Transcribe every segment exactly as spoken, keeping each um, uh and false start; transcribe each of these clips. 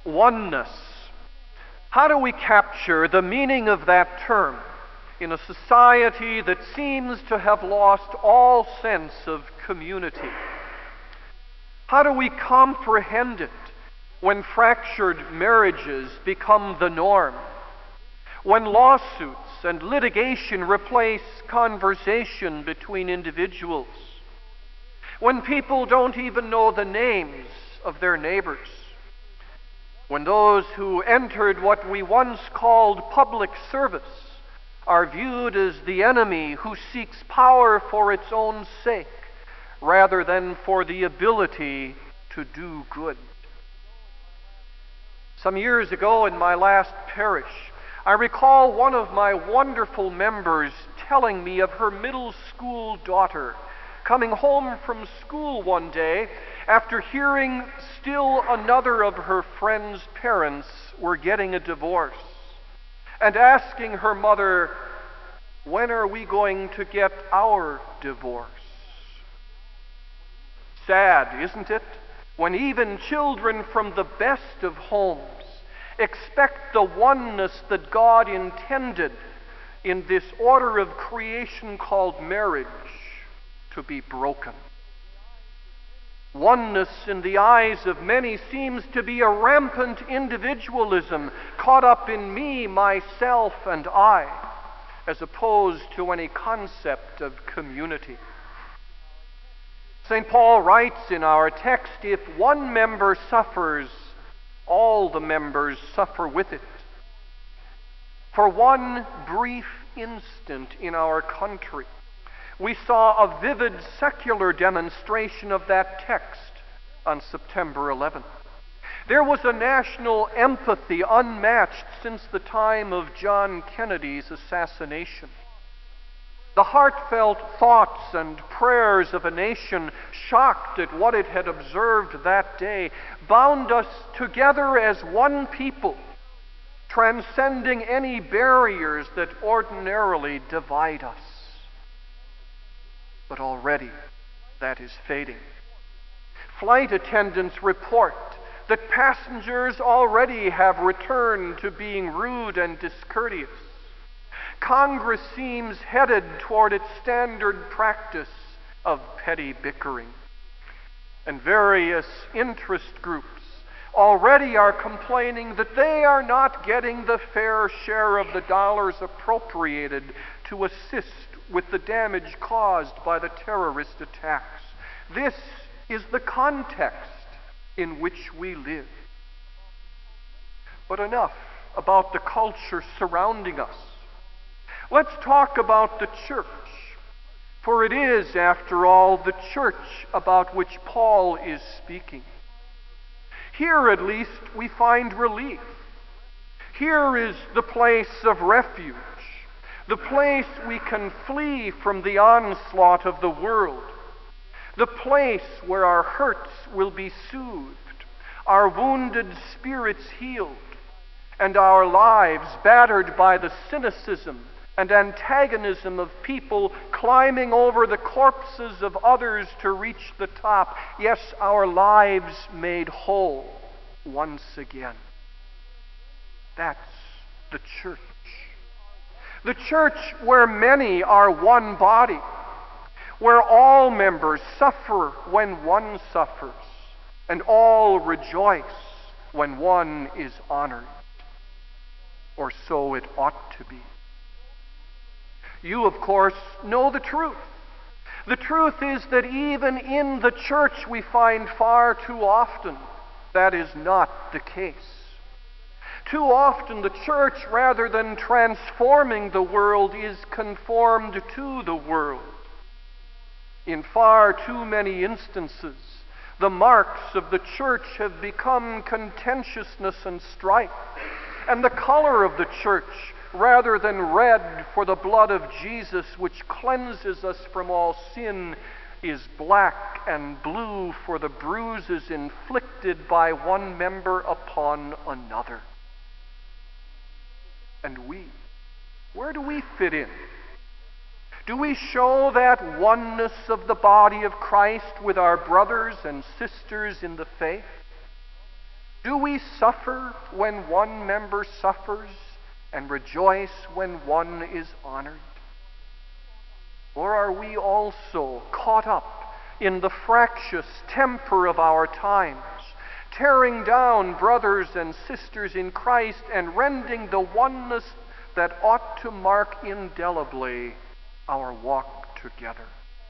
Oneness. How do we capture the meaning of that term in a society that seems to have lost all sense of community? How do we comprehend it when fractured marriages become the norm? When lawsuits and litigation replace conversation between individuals? When people don't even know the names of their neighbors? When those who entered what we once called public service are viewed as the enemy who seeks power for its own sake rather than for the ability to do good? Some years ago in my last parish, I recall one of my wonderful members telling me of her middle school daughter coming home from school one day after hearing still another of her friend's parents were getting a divorce, and asking her mother, "When are we going to get our divorce?" Sad, isn't it, when even children from the best of homes expect the oneness that God intended in this order of creation called marriage to be broken. Oneness in the eyes of many seems to be a rampant individualism caught up in me, myself, and I, as opposed to any concept of community. Saint Paul writes in our text, if one member suffers, all the members suffer with it. For one brief instant in our country, we saw a vivid secular demonstration of that text on September eleventh. There was a national empathy unmatched since the time of John Kennedy's assassination. The heartfelt thoughts and prayers of a nation shocked at what it had observed that day bound us together as one people, transcending any barriers that ordinarily divide us. But already that is fading. Flight attendants report that passengers already have returned to being rude and discourteous. Congress seems headed toward its standard practice of petty bickering. And various interest groups already are complaining that they are not getting the fair share of the dollars appropriated to assist with the damage caused by the terrorist attacks. This is the context in which we live. But enough about the culture surrounding us. Let's talk about the church, for it is, after all, the church about which Paul is speaking. Here, at least, we find relief. Here is the place of refuge, the place we can flee from the onslaught of the world, the place where our hurts will be soothed, our wounded spirits healed, and our lives battered by the cynicism and antagonism of people climbing over the corpses of others to reach the top. Yes, our lives made whole once again. That's the church. The church where many are one body, where all members suffer when one suffers, and all rejoice when one is honored. Or so it ought to be. You, of course, know the truth. The truth is that even in the church we find far too often that is not the case. Too often the church, rather than transforming the world, is conformed to the world. In far too many instances, the marks of the church have become contentiousness and strife, and the color of the church, rather than red for the blood of Jesus, which cleanses us from all sin, is black and blue for the bruises inflicted by one member upon another. And we, where do we fit in? Do we show that oneness of the body of Christ with our brothers and sisters in the faith? Do we suffer when one member suffers and rejoice when one is honored? Or are we also caught up in the fractious temper of our times, tearing down brothers and sisters in Christ and rending the oneness that ought to mark indelibly our walk together?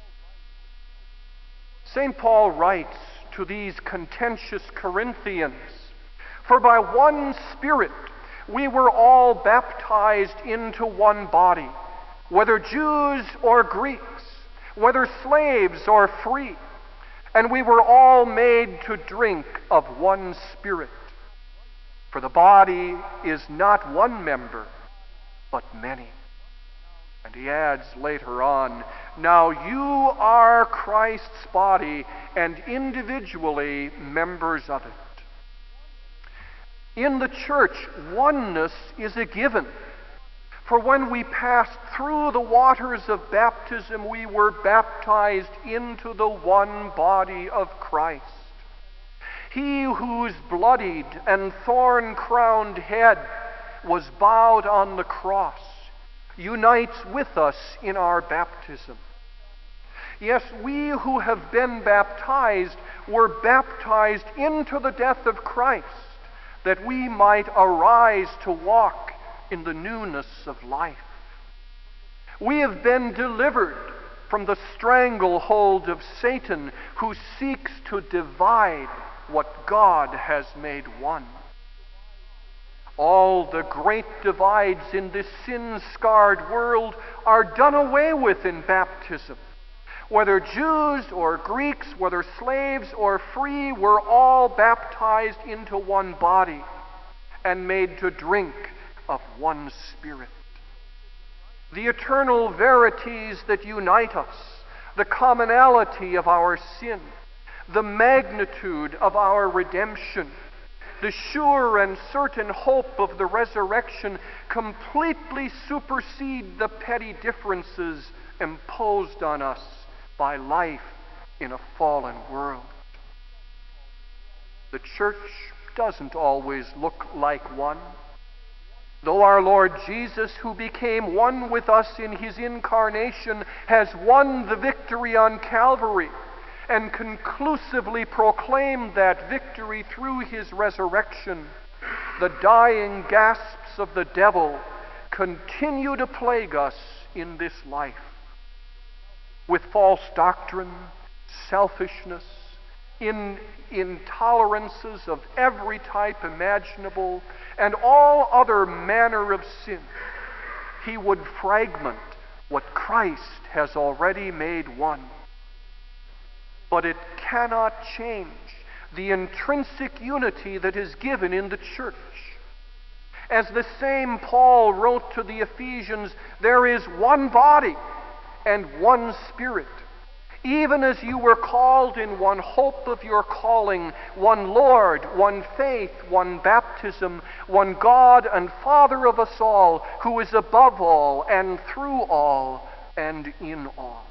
Saint Paul writes to these contentious Corinthians, "For by one Spirit we were all baptized into one body, whether Jews or Greeks, whether slaves or free, and we were all made to drink of one Spirit. For the body is not one member, but many." And he adds later on, "Now you are Christ's body, and individually members of it." In the church, oneness is a given. For when we passed through the waters of baptism, we were baptized into the one body of Christ. He whose bloodied and thorn-crowned head was bowed on the cross unites with us in our baptism. Yes, we who have been baptized were baptized into the death of Christ, that we might arise to walk in the newness of life. We have been delivered from the stranglehold of Satan, who seeks to divide what God has made one. All the great divides in this sin-scarred world are done away with in baptism. Whether Jews or Greeks, whether slaves or free, were all baptized into one body and made to drink of one Spirit. The eternal verities that unite us, the commonality of our sin, the magnitude of our redemption, the sure and certain hope of the resurrection completely supersede the petty differences imposed on us by life in a fallen world. The church doesn't always look like one. Though our Lord Jesus, who became one with us in his incarnation, has won the victory on Calvary and conclusively proclaimed that victory through his resurrection, the dying gasps of the devil continue to plague us in this life with false doctrine, selfishness, in intolerances of every type imaginable, and all other manner of sin. He would fragment what Christ has already made one. But it cannot change the intrinsic unity that is given in the church. As the same Paul wrote to the Ephesians, there is one body and one Spirit, even as you were called in one hope of your calling, one Lord, one faith, one baptism, one God and Father of us all, who is above all and through all and in all.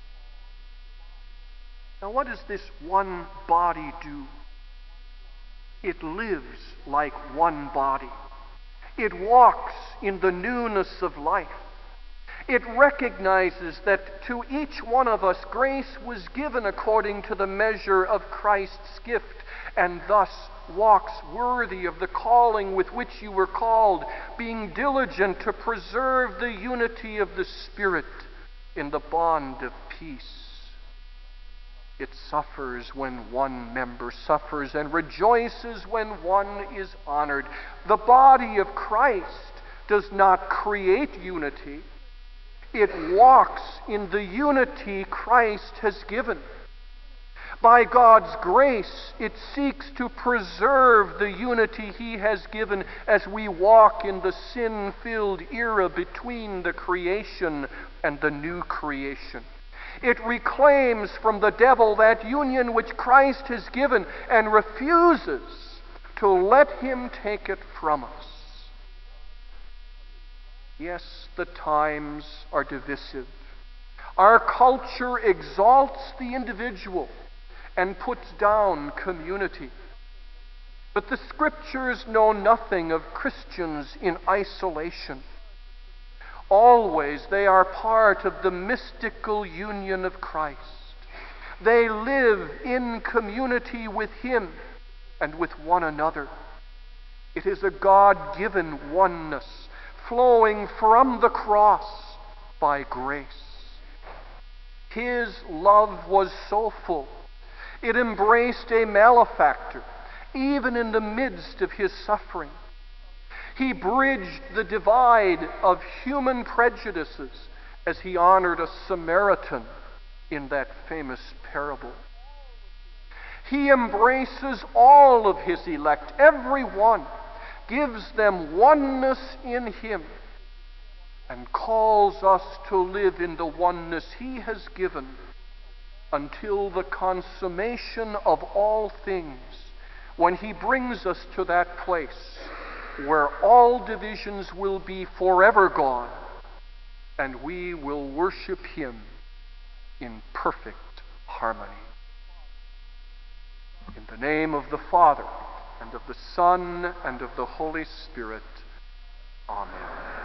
Now, what does this one body do? It lives like one body. It walks in the newness of life. It recognizes that to each one of us grace was given according to the measure of Christ's gift, and thus walks worthy of the calling with which you were called, being diligent to preserve the unity of the Spirit in the bond of peace. It suffers when one member suffers and rejoices when one is honored. The body of Christ does not create unity. It walks in the unity Christ has given. By God's grace, it seeks to preserve the unity he has given as we walk in the sin-filled era between the creation and the new creation. It reclaims from the devil that union which Christ has given and refuses to let him take it from us. Yes, the times are divisive. Our culture exalts the individual and puts down community. But the Scriptures know nothing of Christians in isolation. Always they are part of the mystical union of Christ. They live in community with Him and with one another. It is a God-given oneness flowing from the cross by grace. His love was so full, it embraced a malefactor, even in the midst of his suffering. He bridged the divide of human prejudices as he honored a Samaritan in that famous parable. He embraces all of his elect, every one, gives them oneness in him, and calls us to live in the oneness he has given until the consummation of all things, when he brings us to that place where all divisions will be forever gone and we will worship him in perfect harmony. In the name of the Father, and of the Son, and of the Holy Spirit. Amen.